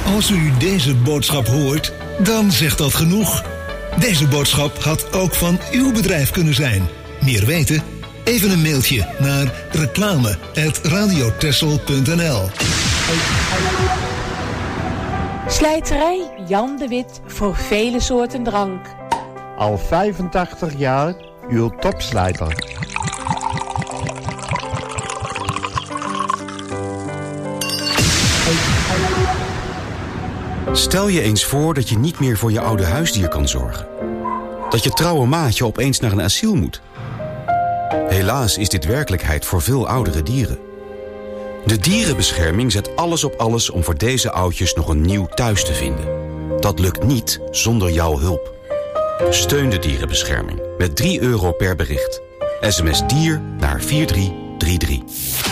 Als u deze boodschap hoort, dan zegt dat genoeg. Deze boodschap had ook van uw bedrijf kunnen zijn. Meer weten? Even een mailtje naar reclame@radiotessel.nl. Slijterij Jan de Wit voor vele soorten drank. Al 85 jaar uw topslijter. Stel je eens voor dat je niet meer voor je oude huisdier kan zorgen. Dat je trouwe maatje opeens naar een asiel moet. Helaas is dit werkelijkheid voor veel oudere dieren. De dierenbescherming zet alles op alles om voor deze oudjes nog een nieuw thuis te vinden. Dat lukt niet zonder jouw hulp. Steun de dierenbescherming met €3 per bericht. SMS dier naar 4333.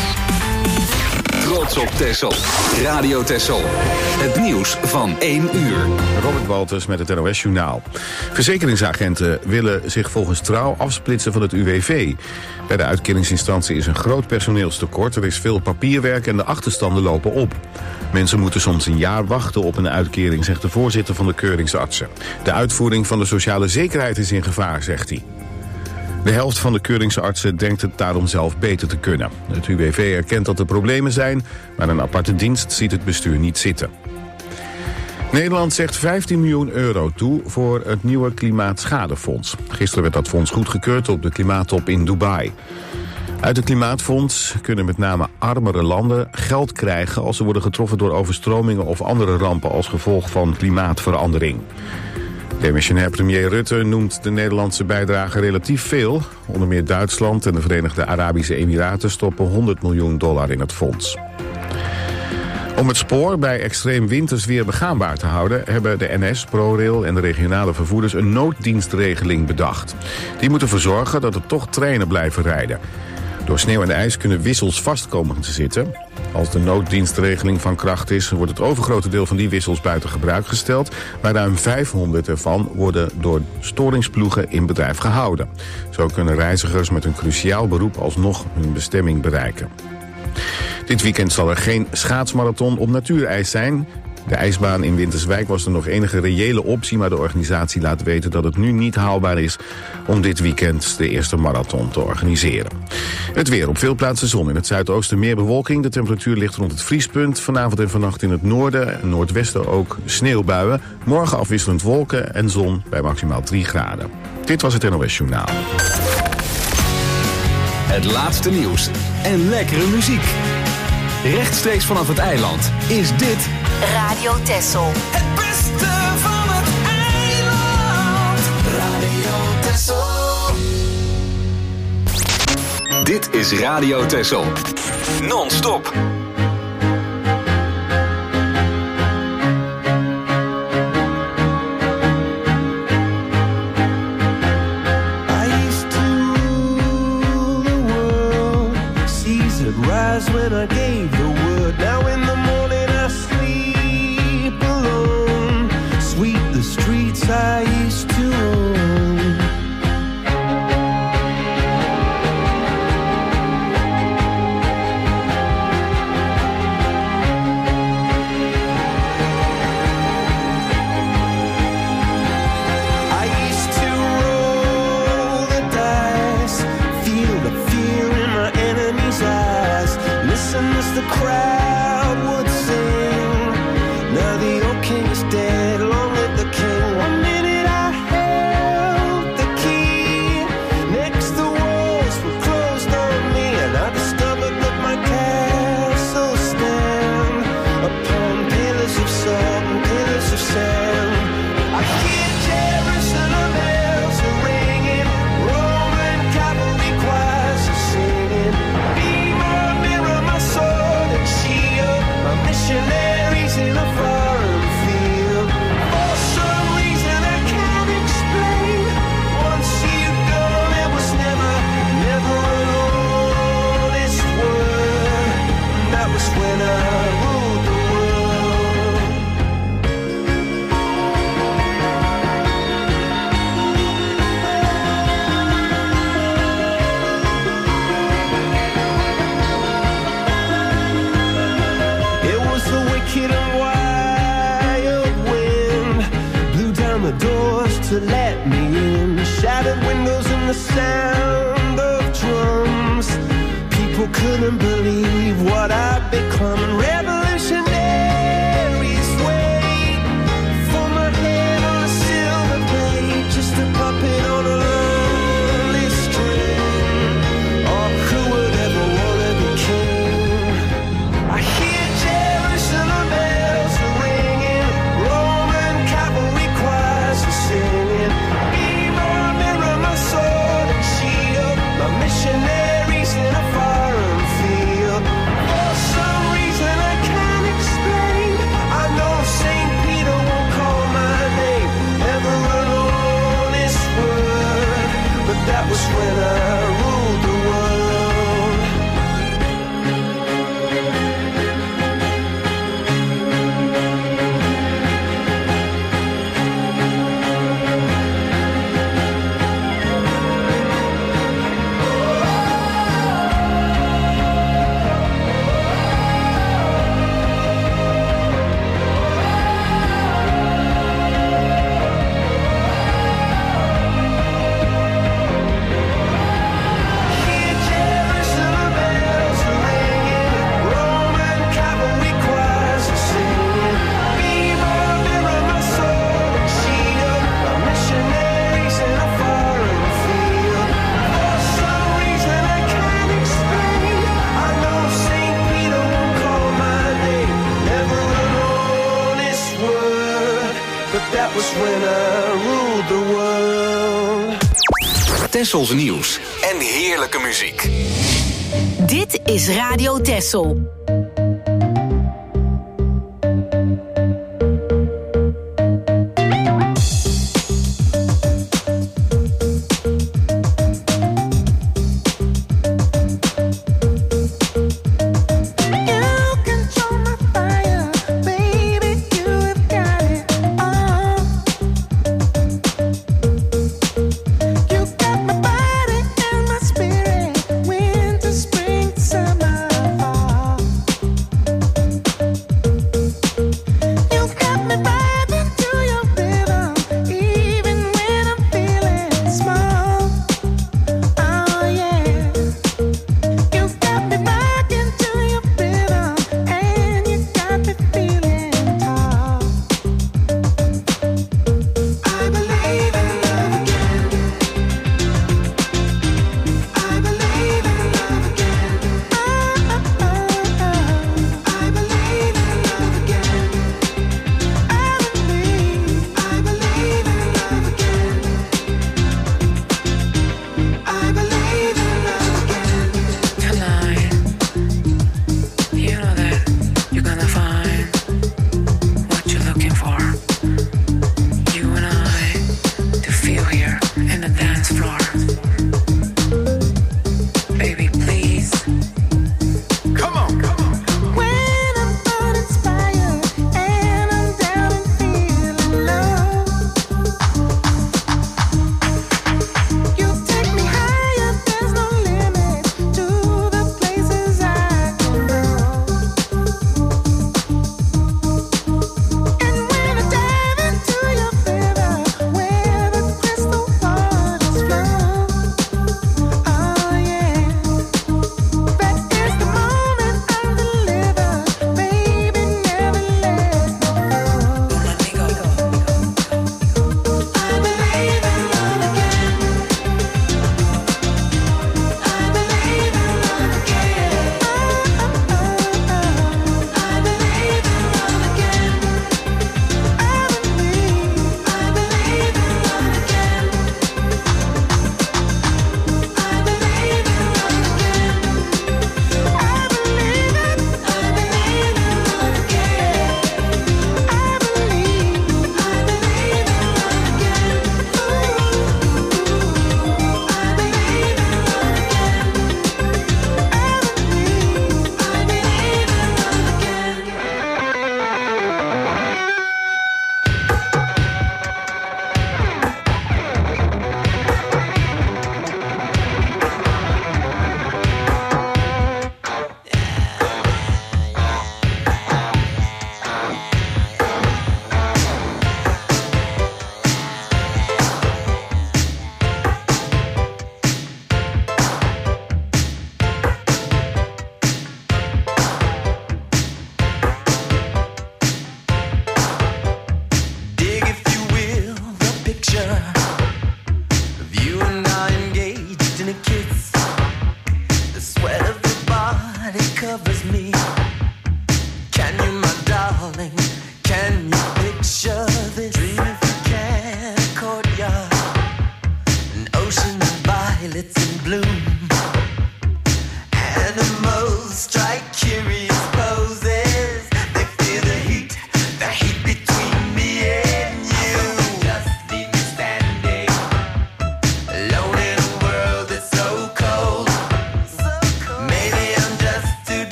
Trots op Texel. Radio Texel. Het nieuws van 1 uur. Robert Walters met het NOS-journaal. Verzekeringsagenten willen zich volgens Trouw afsplitsen van het UWV. Bij de uitkeringsinstantie is een groot personeelstekort. Er is veel papierwerk en de achterstanden lopen op. Mensen moeten soms een jaar wachten op een uitkering, zegt de voorzitter van de keuringsartsen. De uitvoering van de sociale zekerheid is in gevaar, zegt hij. De helft van de keuringsartsen denkt het daarom zelf beter te kunnen. Het UWV erkent dat er problemen zijn, maar een aparte dienst ziet het bestuur niet zitten. Nederland zegt €15 miljoen toe voor het nieuwe Klimaatschadefonds. Gisteren werd dat fonds goedgekeurd op de klimaattop in Dubai. Uit het Klimaatfonds kunnen met name armere landen geld krijgen als ze worden getroffen door overstromingen of andere rampen als gevolg van klimaatverandering. Demissionair premier Rutte noemt de Nederlandse bijdrage relatief veel. Onder meer Duitsland en de Verenigde Arabische Emiraten stoppen $100 miljoen in het fonds. Om het spoor bij extreem wintersweer begaanbaar te houden, hebben de NS, ProRail en de regionale vervoerders een nooddienstregeling bedacht. Die moet ervoor zorgen dat er toch treinen blijven rijden. Door sneeuw en ijs kunnen wissels vast komen te zitten. Als de nooddienstregeling van kracht is, wordt het overgrote deel van die wissels buiten gebruik gesteld. Maar ruim 500 ervan worden door storingsploegen in bedrijf gehouden. Zo kunnen reizigers met een cruciaal beroep alsnog hun bestemming bereiken. Dit weekend zal er geen schaatsmarathon op natuurijs zijn. De ijsbaan in Winterswijk was er nog enige reële optie, maar de organisatie laat weten dat het nu niet haalbaar is om dit weekend de eerste marathon te organiseren. Het weer: op veel plaatsen zon. In het zuidoosten meer bewolking. De temperatuur ligt rond het vriespunt. Vanavond en vannacht in het noorden en noordwesten ook sneeuwbuien. Morgen afwisselend wolken en zon bij maximaal 3 graden. Dit was het NOS Journaal. Het laatste nieuws en lekkere muziek. Rechtstreeks vanaf het eiland is dit Radio Texel. Het beste van het eiland. Radio Texel. Dit is Radio Texel. Non-stop. When I gave the word, now in the morning I sleep alone. Sweep the streets I used to own. I used to roll the dice, feel the fear in my enemy's eyes. Listen as the crowd would sing. Now the old king is dead, long live the king. 1 minute I held the key. Next the walls were closed on me, and I discovered that my castle stand upon pillars of salt and pillars of sand. I hear Jerusalem bells are ringing, Roman cavalry choirs are singing. Be my mirror, my sword and shield, my missionaries in a foreign field. For some reason I can't explain, once you go there was never, never an honest word. That was when I ruled the world. to let me in. Shattered windows and the sound of drums. People couldn't believe what I'd become. And revolutionaries wait for my head on a silver plate, just a puppet on a lonely string. Oh, who would ever want to be king? I hear Jerusalem bells are ringing, Roman cavalry choirs are singing. Be my mirror, my sword and shield, my missionaries in a foreign field. For some reason I can't explain, I know St. Peter won't call my name ever alone this word, but that was when I ruled the world. Hear Jerusalem bells are ringing, Roman cavalry choirs are singing. Be my mirror, my sword and shield, my missionaries in a foreign field. For some reason I can't explain, I know St. Peter won't call my name ever an honest word, but that was when I ruled the world. Tessels nieuws en heerlijke muziek. Dit is Radio Tessel. You control my fire, baby, you have got it all. You got my body and my spirit, winter, spring, summer, fall.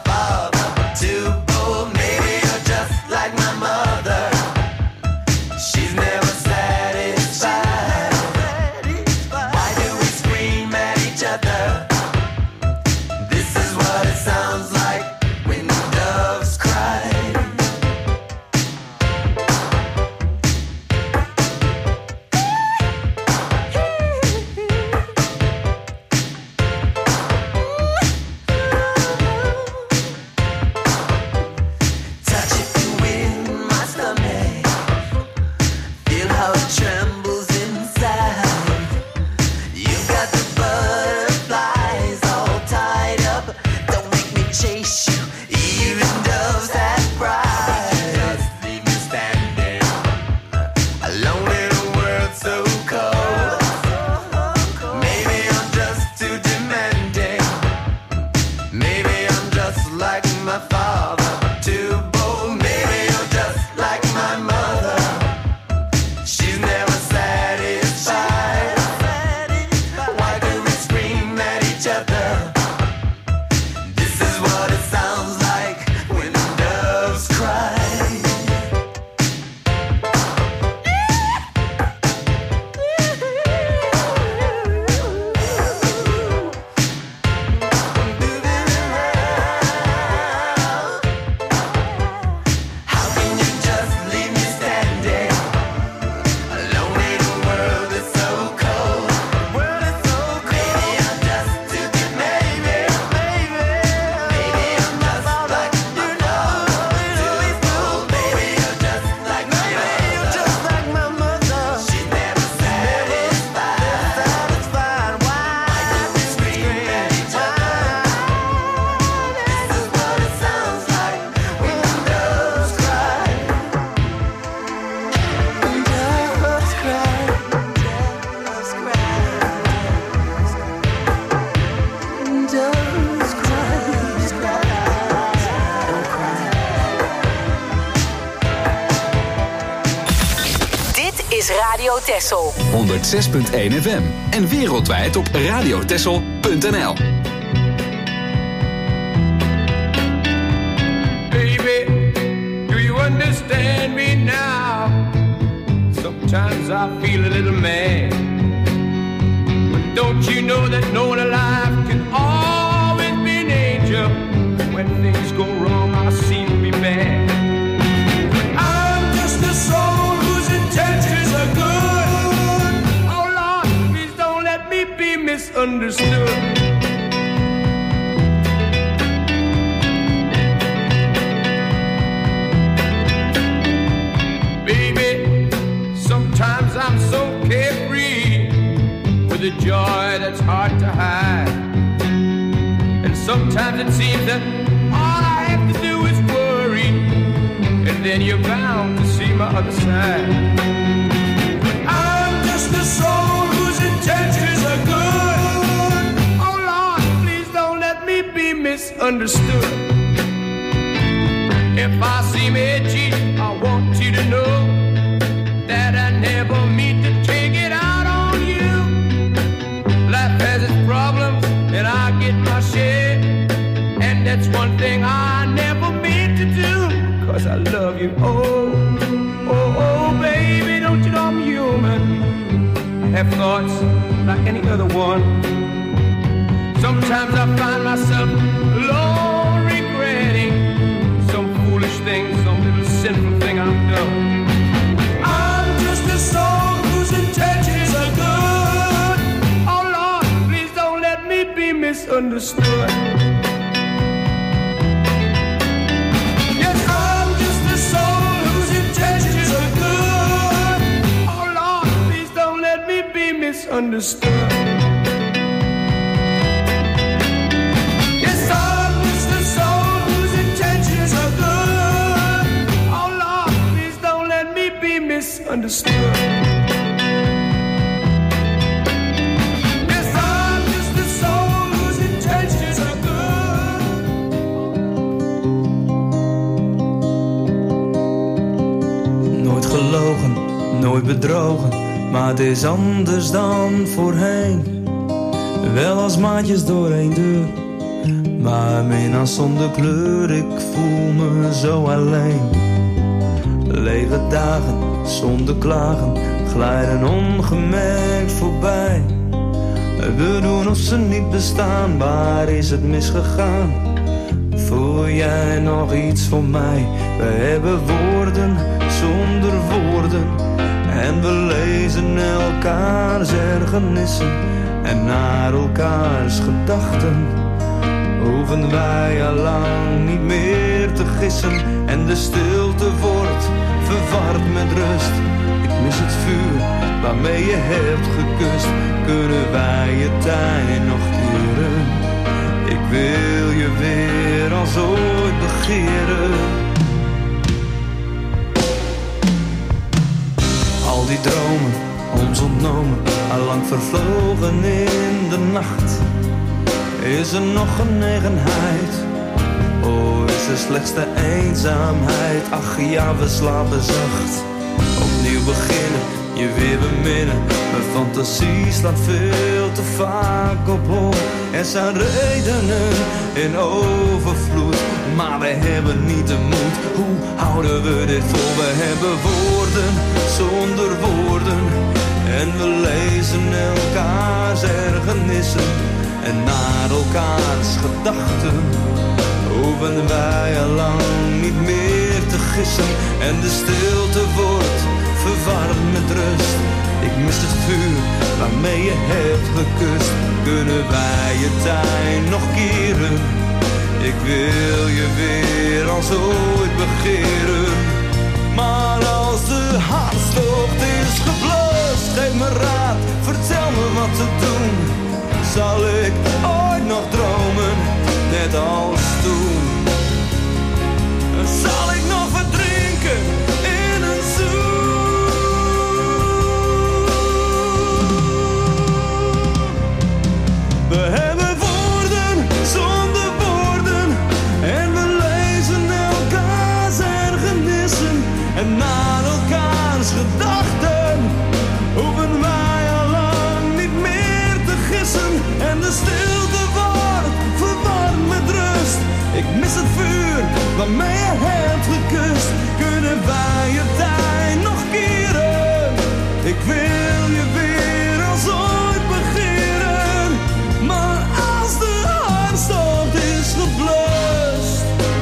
father, too bold. Maybe you're just like my mother. She's never satisfied. Why do we scream at each other? This is what it sounds like when doves cry. Touch it in my stomach. Feel how it trembles inside. You got the butterflies all tied up. Don't make me chase you, even doves that pride. Just leave me standing alone in a world so cold. Maybe I'm just too demanding. Maybe I'm just like my father, too bold. Maybe you're just like my mother. She's never satisfied. Why do we scream at each other? This is what it sounds like when doves cry. How can you just leave me standing alone in a world that's so cold? Maybe I'm just too demanding. Maybe I'm just like my father, too bold. Maybe you're just like my mother. She's never satisfied. Why do we scream at each other? This is what it sounds like when doves cry. Doves cry. Doves cry. Doves cry. Don't cry. Dit is Radio Texel. 106.1 FM en wereldwijd op radiotexel.nl. Baby, do you understand me now? Sometimes I feel a little mad. But don't you know that no one alive can always be an angel? When things go wrong, I seem to be bad. I'm just a soul whose intentions are good. Oh Lord, please don't let me be misunderstood. Baby, sometimes I'm so carefree with a joy that's hard to hide. And sometimes it seems that all I have to do is worry, and then you're bound to see my other side. I'm just a soul whose intentions are good. Oh Lord, please don't let me be misunderstood. If I seem edgy, I want you to know that I never mean to take it out on you. Life has its problems, and I get my share. And that's one thing I never mean to do, 'cause I love you. Oh, oh, oh, baby, don't you know I'm human? I have thoughts like any other one. Sometimes I find myself alone regretting some foolish thing, some little sinful thing I've done. I'm just a soul whose intentions are good. Oh Lord, please don't let me be misunderstood. Yes, I'm just a soul whose intentions are good. Oh Lord, please don't let me be misunderstood. Yes, I'm just a soul whose intentions are good. Oh Lord, please don't let me be misunderstood. Yes, I'm just a soul whose intentions are good. Nooit gelogen, nooit bedrogen, maar het is anders dan voorheen. Wel als maatjes door één deur, Maar mina zonder kleur, ik voel me zo alleen. Lege dagen zonder klagen glijden ongemerkt voorbij. We doen of ze niet bestaan, waar is het misgegaan? Voel jij nog iets van mij? We hebben woorden zonder woorden. En we lezen elkaars ergernissen en naar elkaars gedachten. Hoeven wij al lang niet meer te gissen. En de stilte wordt verward met rust. Ik mis het vuur waarmee je hebt gekust. Kunnen wij je tijd nog keren? Ik wil je weer als ooit begeren. Al die dromen, ons ontnomen, allang vervlogen in de nacht. Is er nog genegenheid? Oh, is er slechts de eenzaamheid? Ach ja, we slapen zacht. Opnieuw beginnen, je weer beminnen. Mijn fantasie slaat veel te vaak op hol. Er zijn redenen in overvloed, maar we hebben niet de moed. Hoe houden we dit vol? We hebben woorden zonder woorden. En we lezen elkaars ergernissen en naar elkaars gedachten. Hoeven wij al lang niet meer te gissen. En de stilte wordt verwarmd met rust. Ik mis het vuur waarmee je hebt gekust. Kunnen wij je tijd nog keren? Ik wil je weer als ooit begeren. Maar als de hartstocht is geblust, geef me raad, vertel me wat te doen. Zal ik ooit nog dromen, net als toen? Zal ik nog verdrinken in een zoen? We hebben woorden zonder woorden. En we lezen elkaars ergernissen en naar elkaars gedachten. Hoeven wij al lang niet meer te gissen. En de stilte wordt verwarmd met rust. Ik mis het vuur waarmee je hebt gekust. Kunnen wij je tijd nog keren? Ik wil je weer als ooit begeren. Maar als de hartstocht is geblust.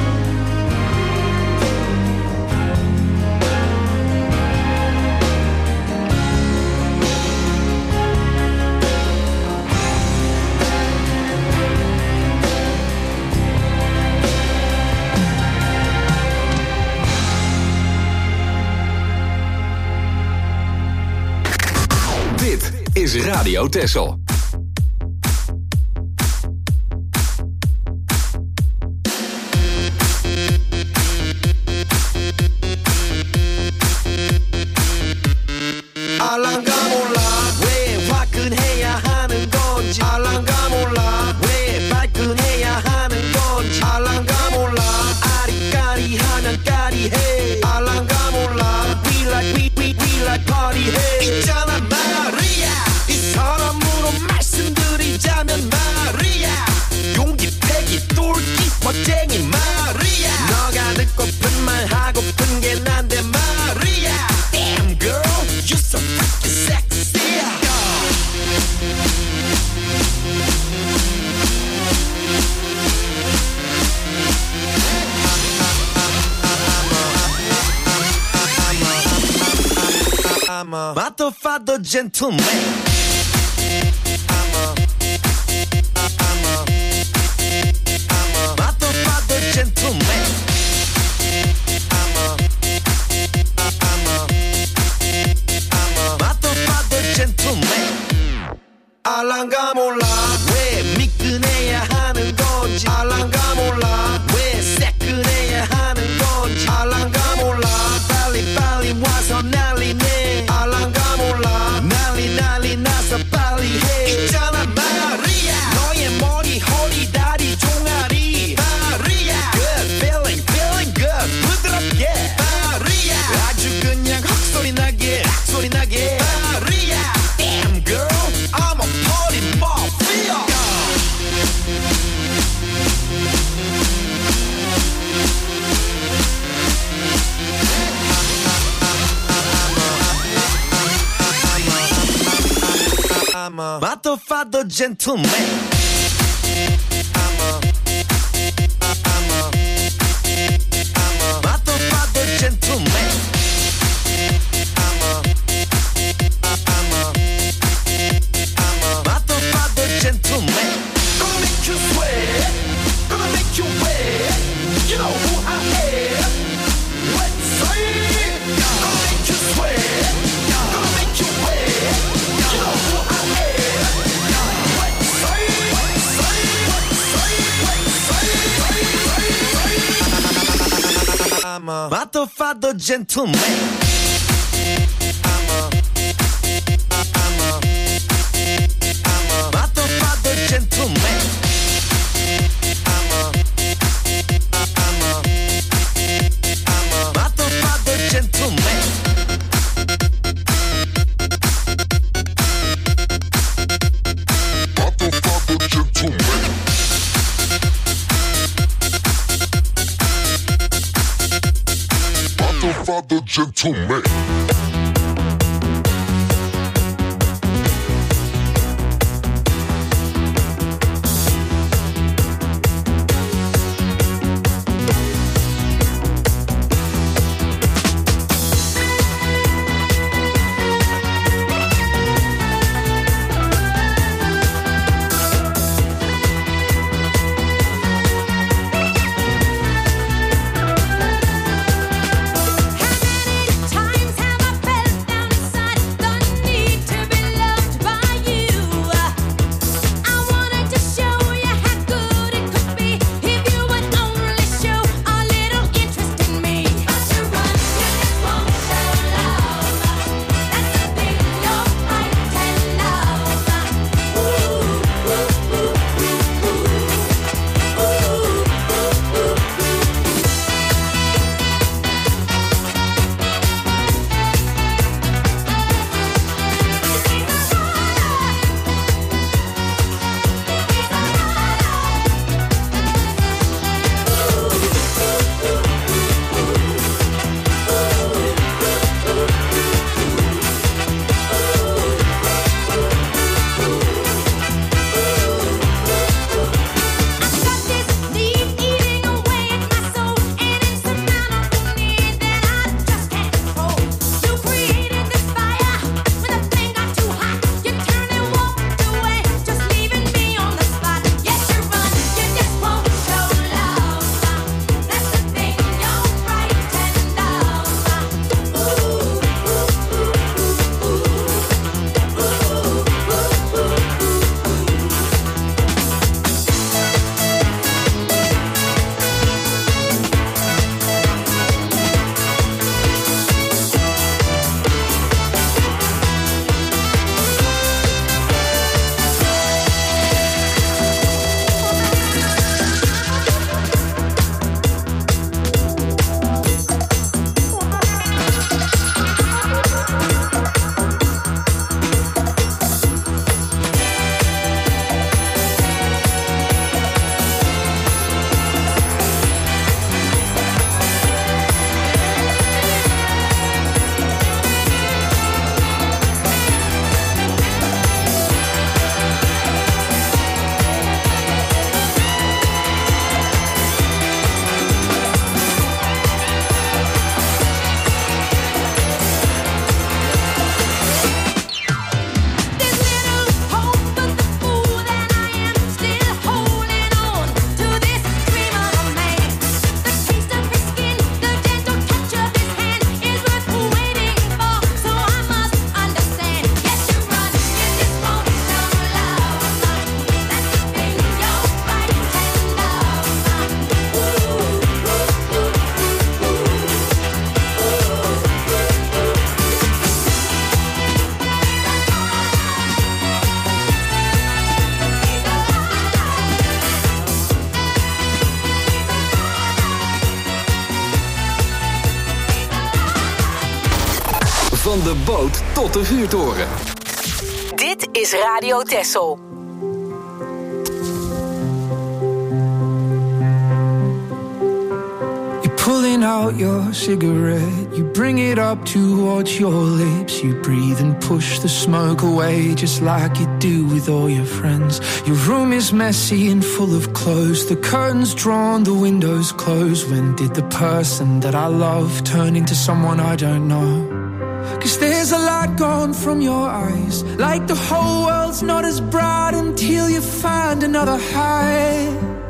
Dit is Radio Texel. 알랑가 몰라 왜 화끈해야 하는 건지. 알랑가 몰라 왜 발끈해야 하는 건지. 알랑가 몰라 아리까리하면 까리해. 알랑가 몰라 we like party 해. 있잖아 마리아 이 사람으로 말씀드리자면 마리아 용기 패기 똘끼 멋쟁이 마리아 너가 듣고픈 말 하고픈 게 난데 마리아 Damn girl you so freaking sexy. I'm a motherfucker gentleman. I'm a motherfucker gentleman. I'm a motherfucker gentleman. 알랑가 몰라 왜 미끈해야 하는 건지. 알랑가 몰라 왜 새끈해야 하는 건지. 알랑가 몰라 빨리 와서 난리네. 알랑가 몰라 난리 나서 Matto gentleman. Matto gentleman. Gentleman. Van de boot tot de vuurtoren. Dit is Radio Texel. You pulling out your cigarette, you bring it up towards your lips. You breathe and push the smoke away, just like you do with all your friends. Your room is messy and full of clothes, the curtains drawn, the windows closed. When did the person that I love turn into someone I don't know? 'Cause there's a light gone from your eyes, like the whole world's not as bright until you find another high.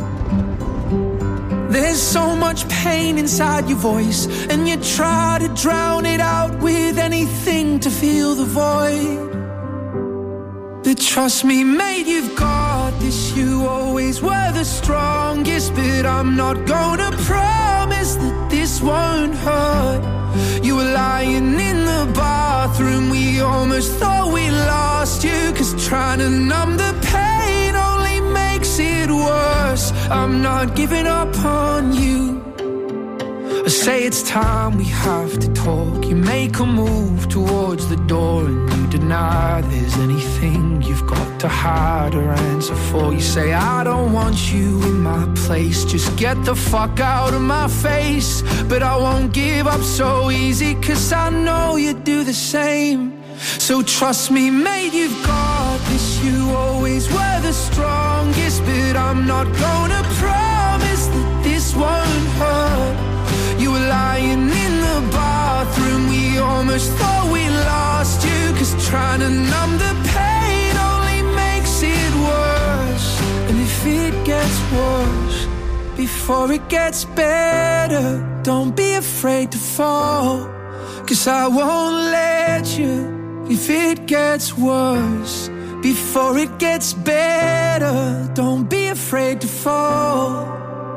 There's so much pain inside your voice, and you try to drown it out with anything to fill the void. But trust me, mate, you've got this. You always were the strongest, but I'm not gonna promise that this won't hurt. You were lying in the bathroom, we almost thought we lost you, 'cause trying to numb the pain only makes it worse. I'm not giving up on you. I say it's time we have to talk. You make a move towards the door and you deny there's anything you've got to hide or answer for. You say I don't want you in my place, just get the fuck out of my face. But I won't give up so easy, 'cause I know you do the same. So trust me, mate, you've got this. You always were the strongest, but I'm not gonna promise that this won't hurt. You were lying in the bathroom, we almost thought we lost you, 'cause trying to numb the pain only makes it worse. And if it gets worse before it gets better, don't be afraid to fall, 'cause I won't let you. If it gets worse before it gets better, don't be afraid to fall.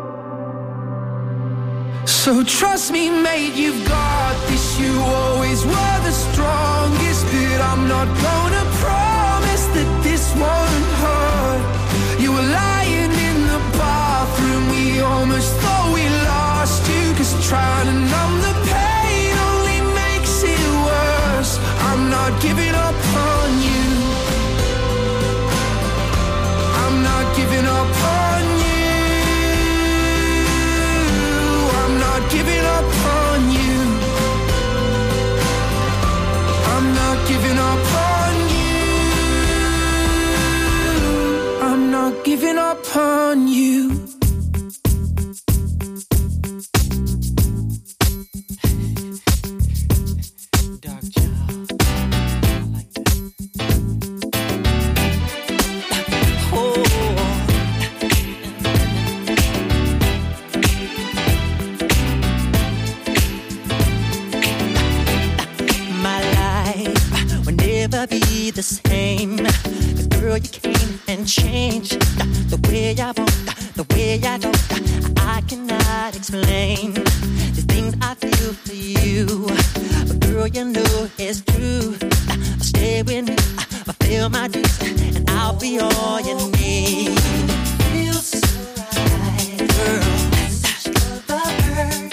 So trust me, mate, you've got this. You always were the strongest, but I'm not gonna promise that this won't hurt. You were lying in the bathroom, we almost thought we lost you, 'cause trying to numb the pain only makes it worse. I'm not giving up on you. I'm not giving up on you. I'm not giving up on you. I'm not giving up on you. I'm not giving up on you. Be the same, 'cause girl, you came and changed the way I walk, the way I talk. I cannot explain the things I feel for you, but girl, you know it's true. I'll stay with you, I'll feel my dreams, and I'll be all you need. Feels so right, girl. Such love I've heard.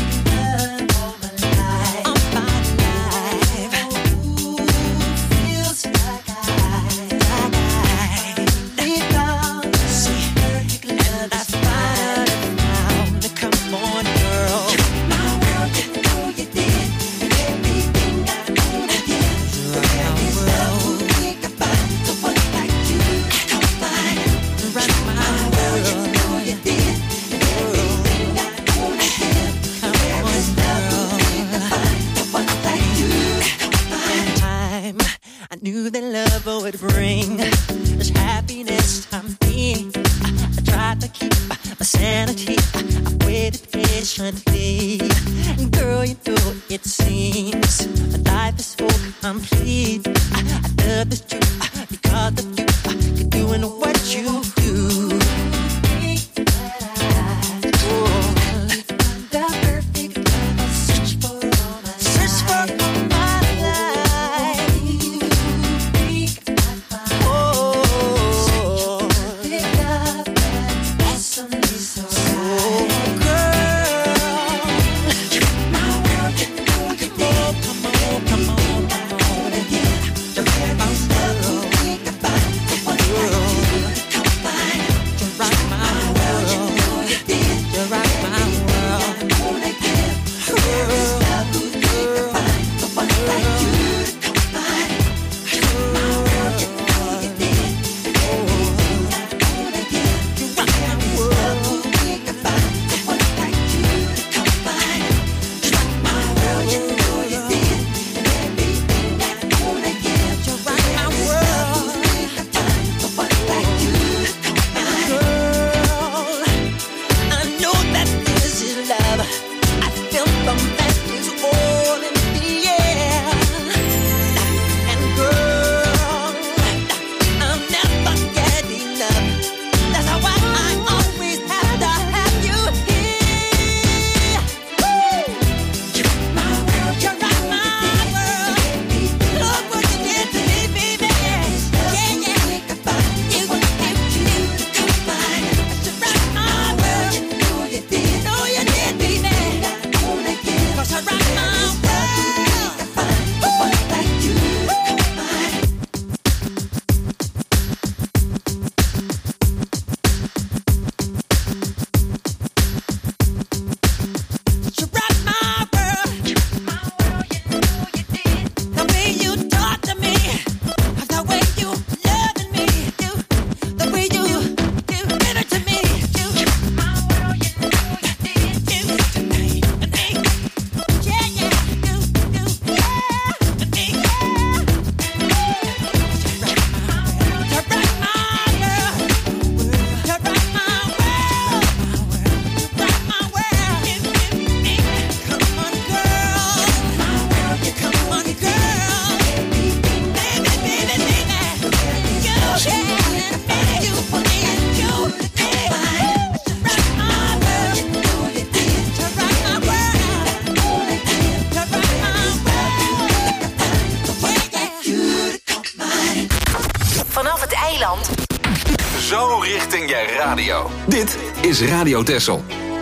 Would bring this happiness to me. I tried to keep my sanity. I waited patiently. Girl, you know it seems life is so complete. I love this truth because of you. You're doing what you do. jij radio. Dit is Radio Texel.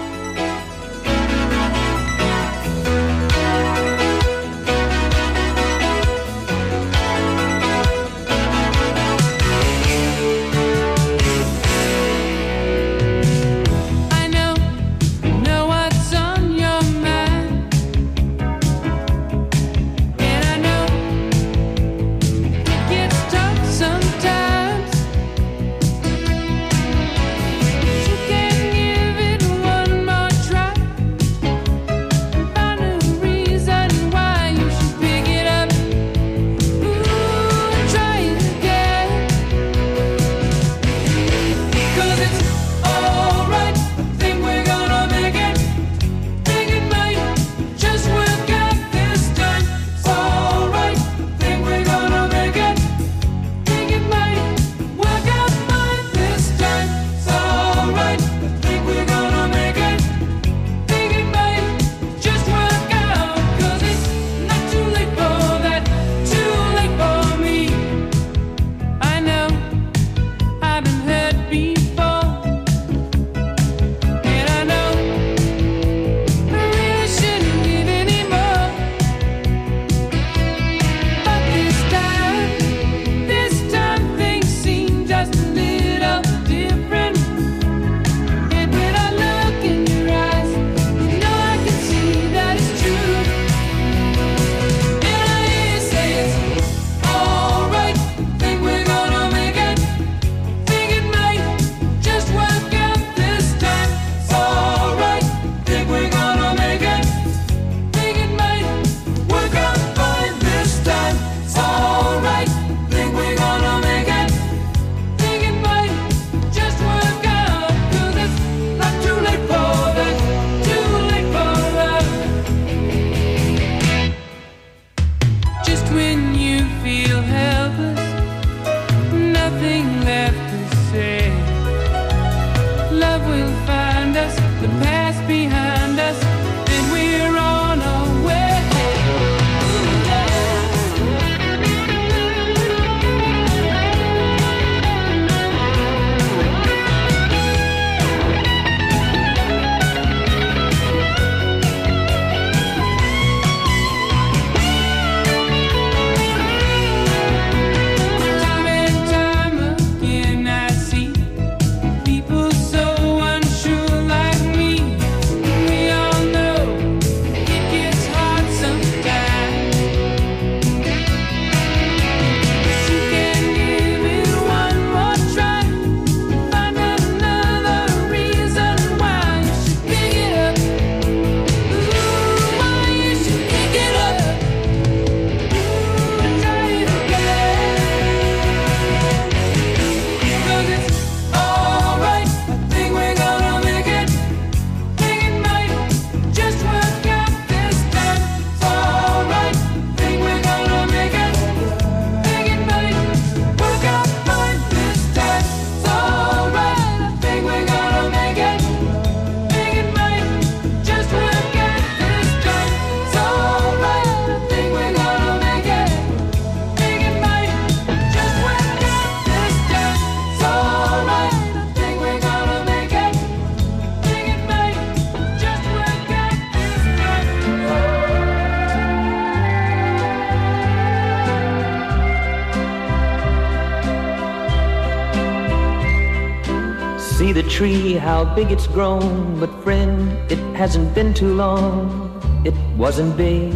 See the tree, how big it's grown. But friend, it hasn't been too long. It wasn't big.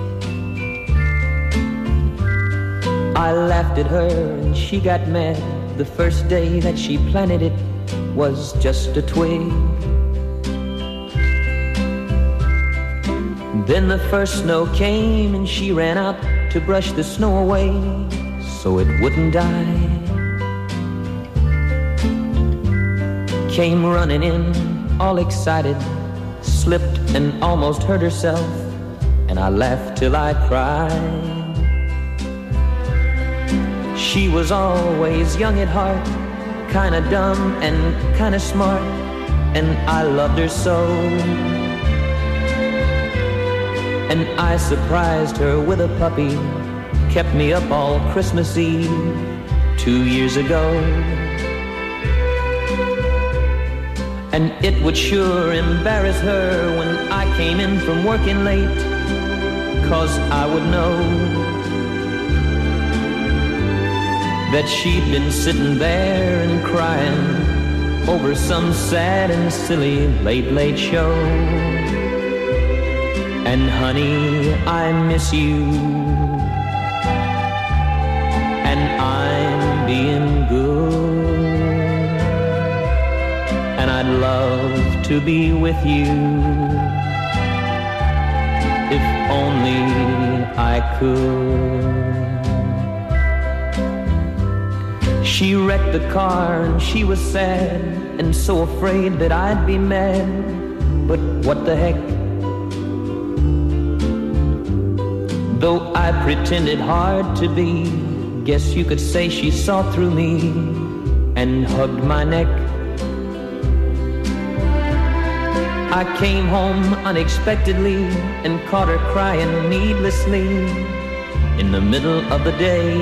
I laughed at her and she got mad. The first day that she planted it was just a twig. Then the first snow came and she ran out to brush the snow away so it wouldn't die. Came running in, all excited, slipped and almost hurt herself, and I laughed till I cried. She was always young at heart, kinda dumb and kinda smart, and I loved her so. And I surprised her with a puppy, kept me up all Christmas Eve 2 years ago. And it would sure embarrass her when I came in from working late, 'cause I would know that she'd been sitting there and crying over some sad and silly late show. And honey, I miss you, and I'm being good, and I'd love to be with you if only I could. She wrecked the car and she was sad and so afraid that I'd be mad, but what the heck? Though I pretended hard to be, guess you could say she saw through me and hugged my neck. I came home unexpectedly and caught her crying needlessly in the middle of the day.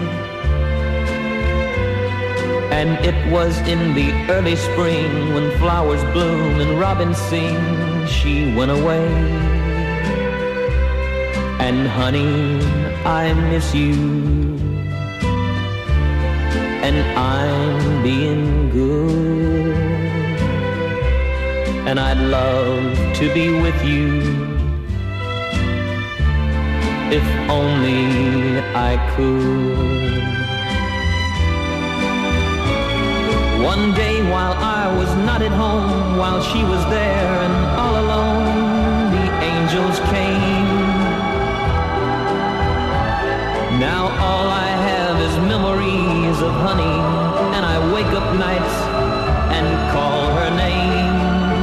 And it was in the early spring when flowers bloom and robins sing, she went away. And honey, I miss you, and I'm being good, and I'd love to be with you if only I could. One day while I was not at home, while she was there and all alone, the angels came. Now all I have is memories of honey, and I wake up nights and call her name.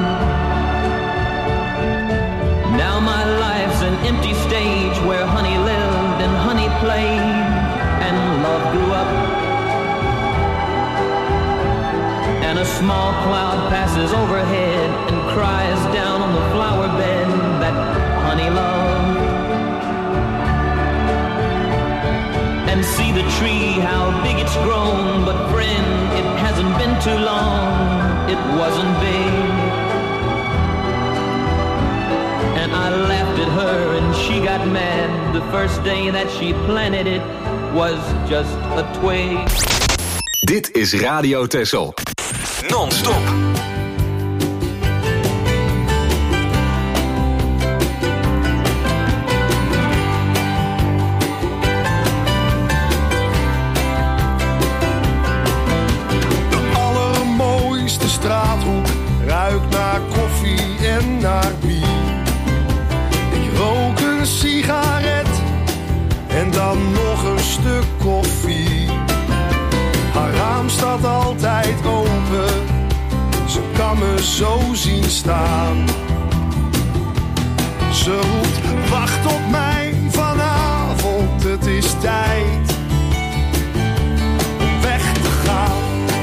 Now my life's an empty stage where honey lived and honey played and love grew up. And a small cloud passes overhead and cries down on the flower bed that honey loved. And see the tree, how big it's grown, but friend, it hasn't been too long, it wasn't big. And I laughed at her and she got mad. The first day that she planted it was just a twig. Dit is Radio Texel. Non-stop. Straathoek ruikt naar koffie en naar bier. Ik rook een sigaret en dan nog een stuk koffie. Haar raam staat altijd open, ze kan me zo zien staan. Ze roept, wacht op mij vanavond, het is tijd om weg te gaan.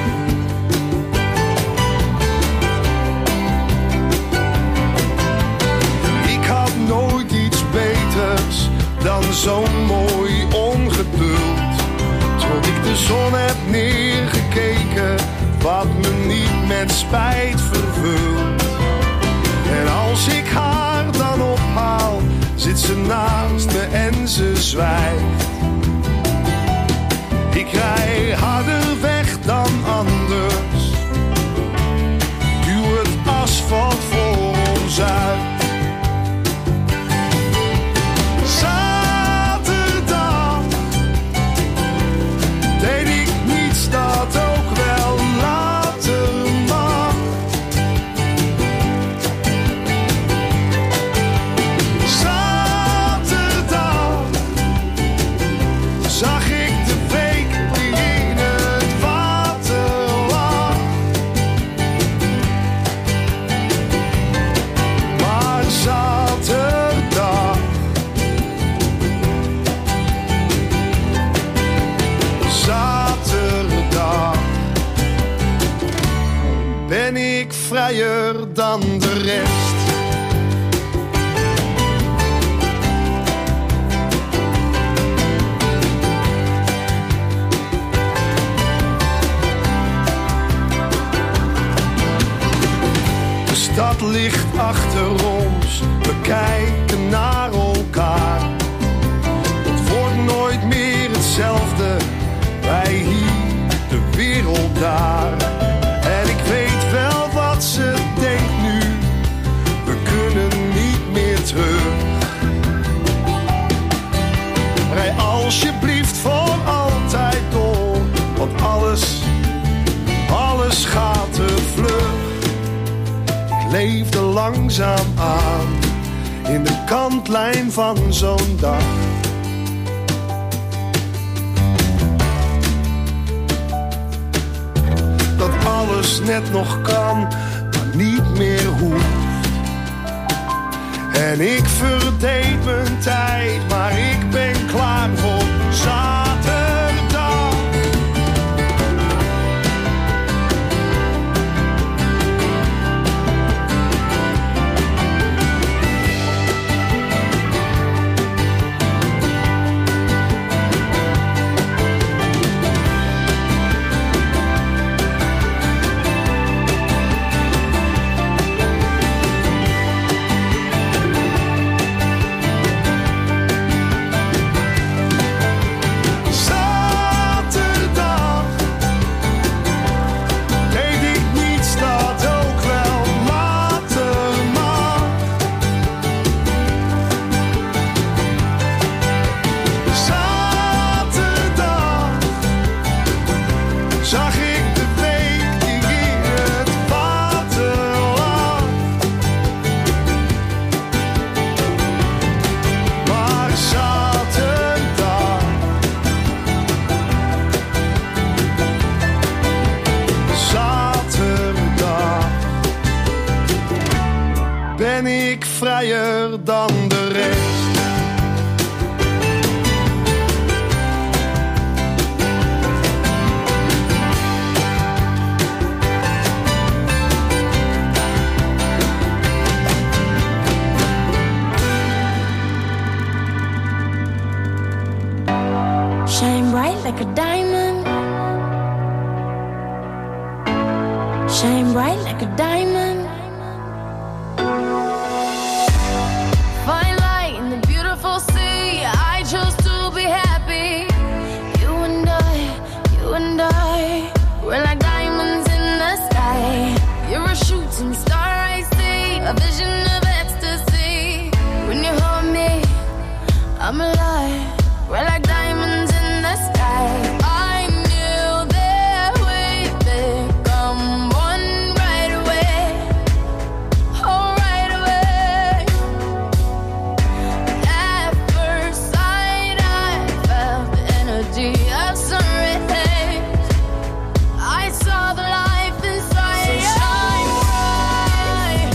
Nooit iets beters dan zo'n mooi ongeduld. Tot ik de zon heb neergekeken, wat me niet met spijt vervult. En als ik haar dan ophaal, zit ze naast me en ze zwijgt. Ik rij harder weg dan anders, duw het asfalt voor ons uit. Dat ook wel later mag. Zaterdag zag ik de week die in het water lag. Maar zaterdag ben ik vrijer dan de rest. achter ons, we kijken naar elkaar. Het wordt nooit meer hetzelfde, wij hier, de wereld daar. En ik weet wel wat ze denkt nu, we kunnen niet meer terug. Rij alsjeblieft voor altijd door, want alles gaat te vlug. Ik leefde langzaam aan, in de kantlijn van zo'n dag. Dat alles net nog kan, maar niet meer hoeft. En ik verdeed mijn tijd, maar ik ben klaar voor zaterdag. Ben ik vrijer dan de rest. Shine bright like a diamond. Shine bright like a diamond. Fine light in the beautiful sea. I chose to be happy. You and I, we're like diamonds in the sky. You're a shooting star, I see, a vision of ecstasy. When you hold me, I'm alive. We're like diamonds in the sky. I knew that we'd become one right away. Oh, right away. At first sight, I felt the energy of sun rays. I saw the life inside. So shine bright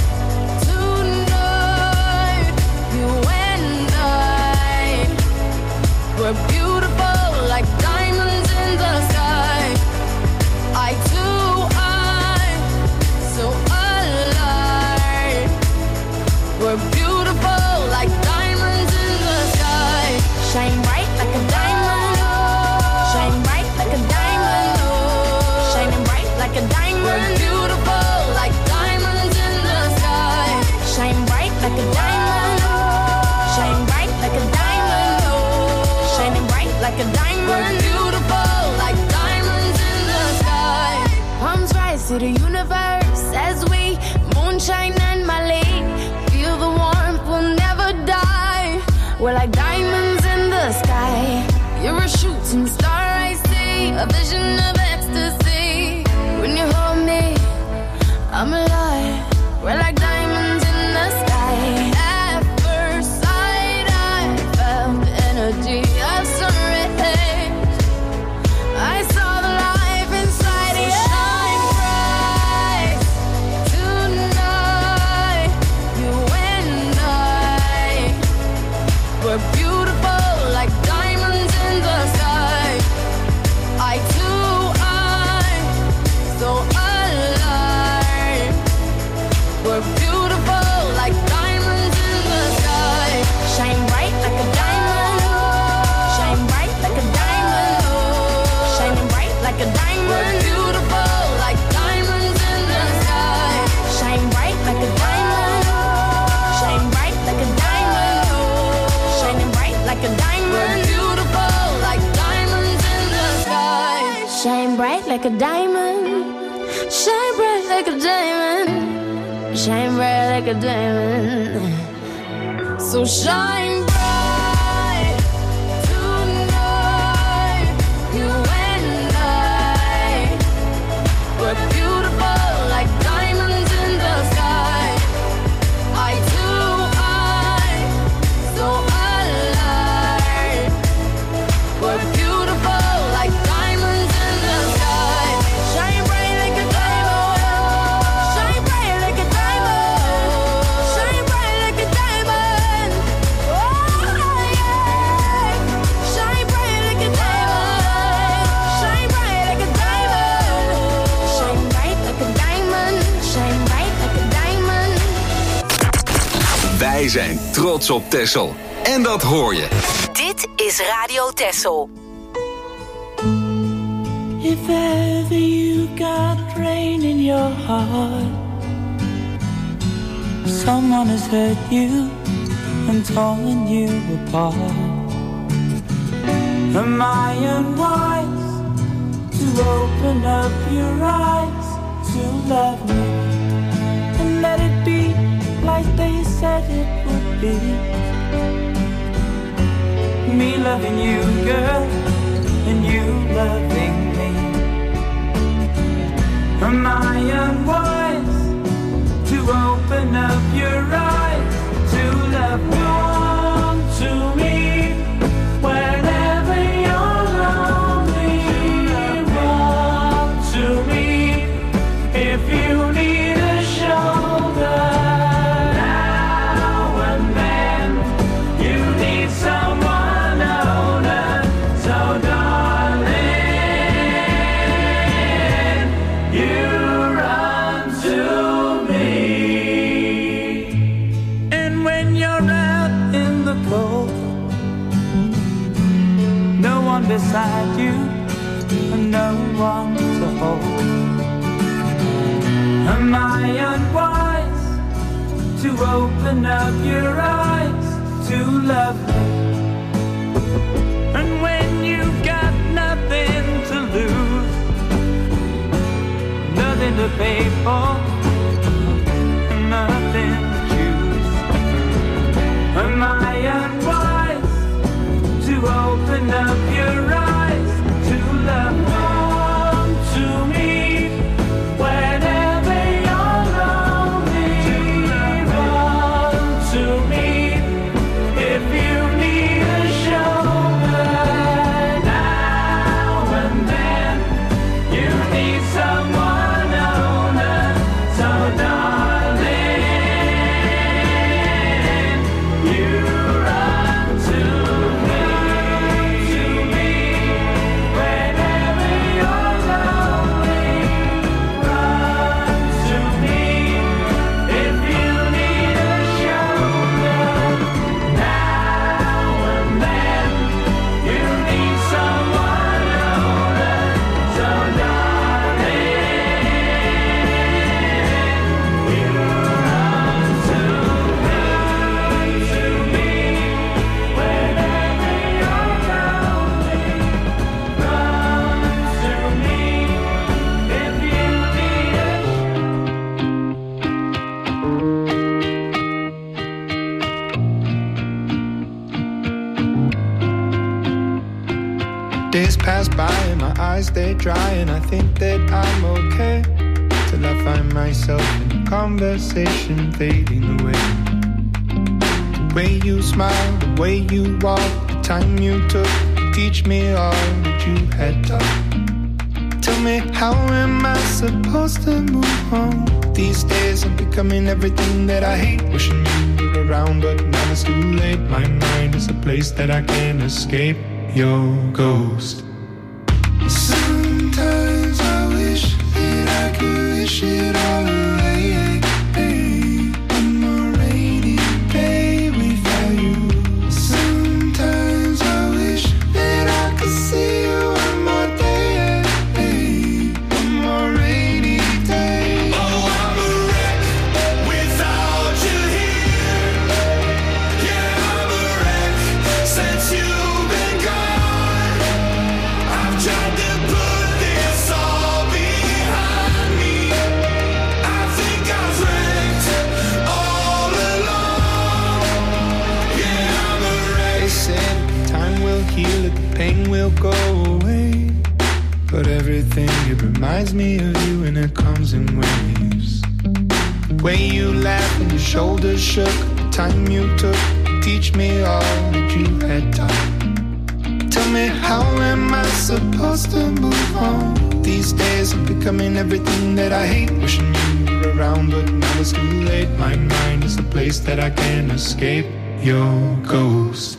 tonight. You and I, we're beautiful like diamonds in the sky. I too, I'm so alive. We're beautiful like diamonds in the sky. Shine bright like a diamond. Shine bright like a diamond. Shining bright like a diamond. We're beautiful like diamonds in the sky. Shine bright like a diamond. Shine bright like a diamond. Shining bright like a diamond. We're beautiful like diamonds in the sky. Palms rise to the universe as we moonshine and Malay. Feel the warmth, we'll never die. We're like diamonds in the sky. You're a shooting star, I see, a vision of ecstasy. When you hold me, I'm alive. We're like diamonds in the sky. At first sight, I felt the energy of sun rays. I saw the life inside you. Shine bright like a diamond. Shine bright like a diamond. Shine bright like a diamond. So shine bright tonight. You and I. We're beautiful like diamonds in the sky. Eye to eye, so alive. We're beautiful like diamonds in the sky. Shine bright like a diamond. Shine bright like a diamond. Shine bright like a diamond. Oh yeah. Shine bright like a diamond. Shine bright like a diamond. Shine bright like a diamond. Shine bright like a diamond. Wij zijn trots op Texel. En dat hoor je. Dit is Radio Texel. If ever you got rain in your heart, someone has hurt you and torn you apart. Am I unwise to open up your eyes to love me and let it be like they said it would be? Me loving you, girl, and you loving me. Am I unwise to open up your eyes to love me? Come to me whenever you're lonely. Come to me if you need a shoulder. Now and then you need someone older. So darling, you run to me. And when you're out in the cold, no one beside you and no one to hold. Am I unwise to open up your eyes to love me? And when you've got nothing to lose, nothing to pay for, nothing to choose, am I unwise to open up your eyes to love me? Come to me whenever you're lonely. Come to me if you need a shoulder. Now and then you need someone older. So darling, you run to me whenever you're lonely. Run to me if you need a shoulder. Now and then you need someone older. So darling, you run to me whenever you're lonely. Run to me if you need a Days pass by and my eyes they dry, and I think that I'm okay till I find myself in a conversation fading away. The way you smile, the way you walk, the time you took to teach me all that you had taught. Tell me, how am I supposed to move on? These days I'm becoming everything that I hate. Wishing you were around, but now it's too late. My mind is a place that I can't escape. Your ghost. Sometimes I wish that I could wish it all away. One more rainy day without you. Sometimes I wish that I could see you one more day. One more rainy day. Oh, I'm a wreck without you here. Yeah, I'm a wreck since you've been gone. I've tried to put this all pain will go away. But everything, it reminds me of you, and it comes in waves. Way you laughed and your shoulders shook, the time you took to teach me all that you had done. Tell me, how am I supposed to move on? These days I'm becoming everything that I hate. Wishing you were around, but now it's too late. My mind is a place that I can't escape your ghost.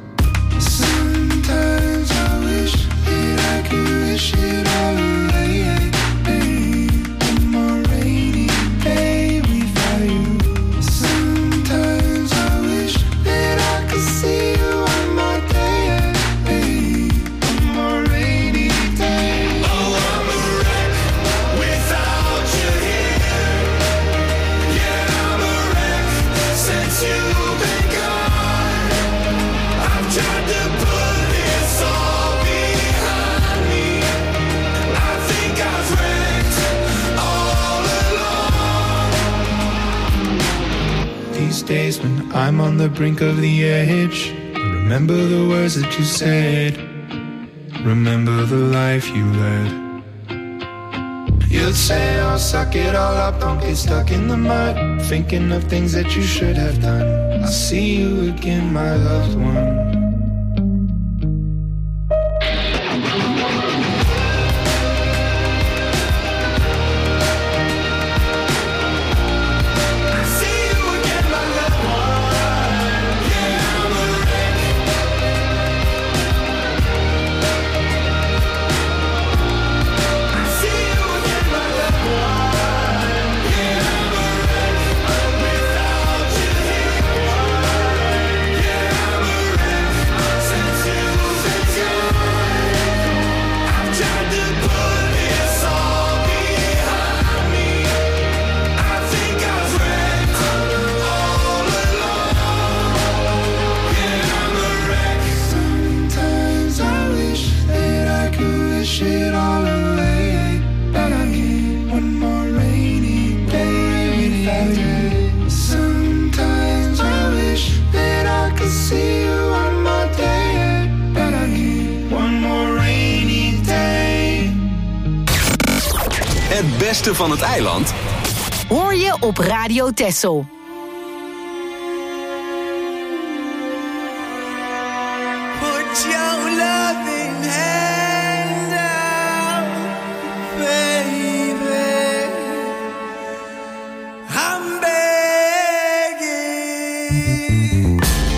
Sometimes I wish that I could wish it all away. One more rainy day without you. Sometimes I wish that I could see you one more day. One more rainy day. Oh, I'm a wreck without you here. Yeah, I'm a wreck since you've been gone. I've tried to put this all behind me. I think I've wrecked all along. These days when I'm on the brink of the edge, I remember the words that you said. Remember the life you led. You'd say, oh, suck it all up, don't get stuck in the mud, thinking of things that you should have done. I'll see you again, my loved one. Het beste van het eiland hoor je op Radio Texel. Put your loving hand out, baby. I'm begging.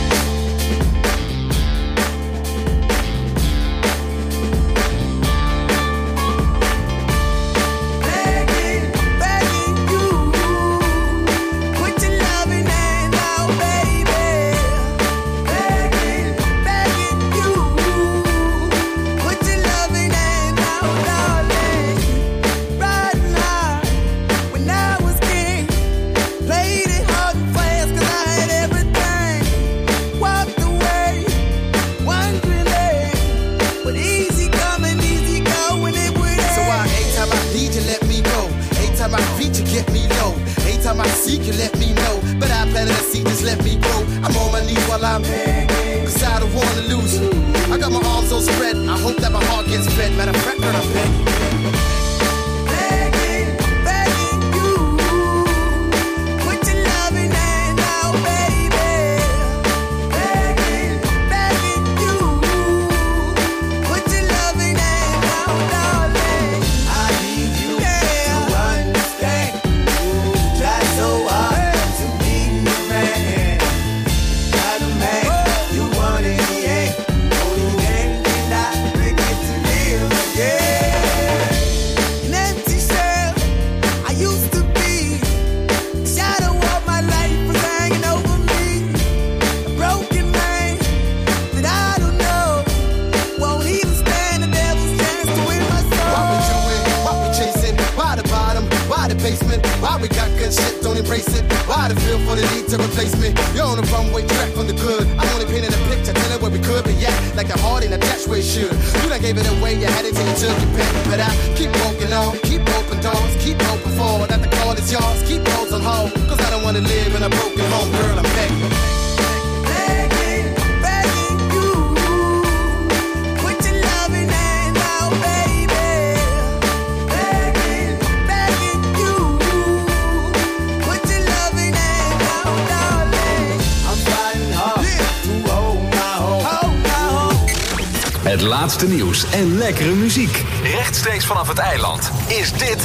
Begging, begging you. Put your loving hand out, baby. Begging, begging you. Put your loving hand out, darling. Right now, when I was king, played it hard and fast 'cause I had everything. Walked away, wondering, but easy coming, easy going, it would end. So every time I need you, let me go. Every time I reach you, get me low. Every time I seek you, let me know. But I planted a seed, just let me grow. I'm on my knees while I'm begging, 'cause I don't wanna lose you. I got my arms so spread, I hope that my heart gets fed. Matter of fact, when I'm begging. Begging, begging you. Put your loving hand out, baby. Begging, begging you. Put your loving hand out, darling. I need you to understand. Try so hard to be the man. Not a man you want in the end. Only then can I begin to live again. An empty shell I used to be. Shadow of my life was hanging over me. A broken man that I don't know. Won't even stand the devil's chance to win my soul. Why we doing? Why we chasing? Why the bottom? Why the basement? Why we got good shit, don't embrace it? Why the feel for the need to replace me? You're on the runway track from the good. I'm only painting a picture, telling where we could be at. Like the heart ain't attached where it should. You done gave it away, you had it till you took your pick. But I keep walking on, keep open doors, keep open forward. That the call is yours, keep those on hold. 'Cause I don't wanna live in a broken home, girl, I'm begging. Begging, begging you. Put Het laatste nieuws en lekkere muziek. Rechtstreeks vanaf het eiland is dit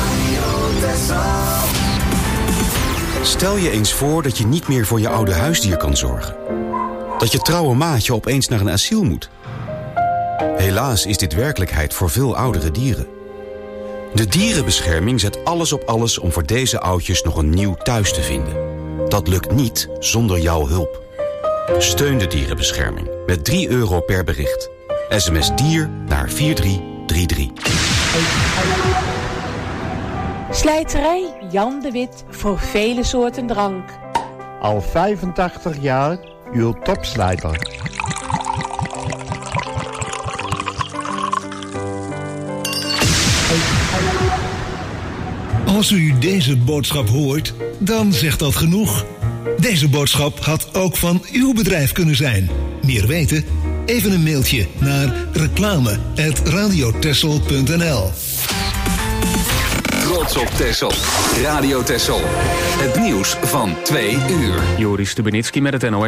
Stel je eens voor dat je niet meer voor je oude huisdier kan zorgen. Dat je trouwe maatje opeens naar een asiel moet. Helaas is dit werkelijkheid voor veel oudere dieren. De dierenbescherming zet alles op alles om voor deze oudjes nog een nieuw thuis te vinden. Dat lukt niet zonder jouw hulp. Steun de dierenbescherming met €3 per bericht. SMS dier naar 4333. Slijterij Jan de Wit voor vele soorten drank. Al 85 jaar uw topslijter. Als u deze boodschap hoort, dan zegt dat genoeg. Deze boodschap had ook van uw bedrijf kunnen zijn. Meer weten? Even een mailtje naar reclame@radiotessel.nl. Trots op Texel. Radio Texel. Het nieuws van 2 uur. Joris Stubenitski met het NOS.